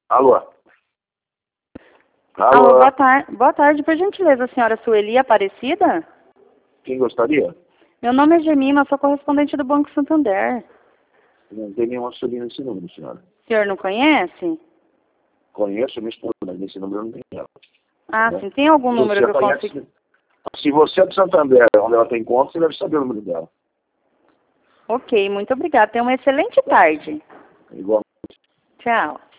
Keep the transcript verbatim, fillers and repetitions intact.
Alô? Alô? Alô, boa, tar boa tarde, por gentileza, a senhora Sueli Aparecida? Quem gostaria? Meu nome é Gemima, sou correspondente do Banco Santander. Não tem nenhuma Sueli nesse número, senhora. O senhor não conhece? Conheço minha esposa, mas nesse número eu não tenho ela. Ah, Né? sim. Tem algum Se número você que eu conhece, consiga? se você é de Santander, onde ela tem conta, você deve saber o número dela. Ok, muito obrigada. Tenha uma excelente tarde. Igual. Tchau.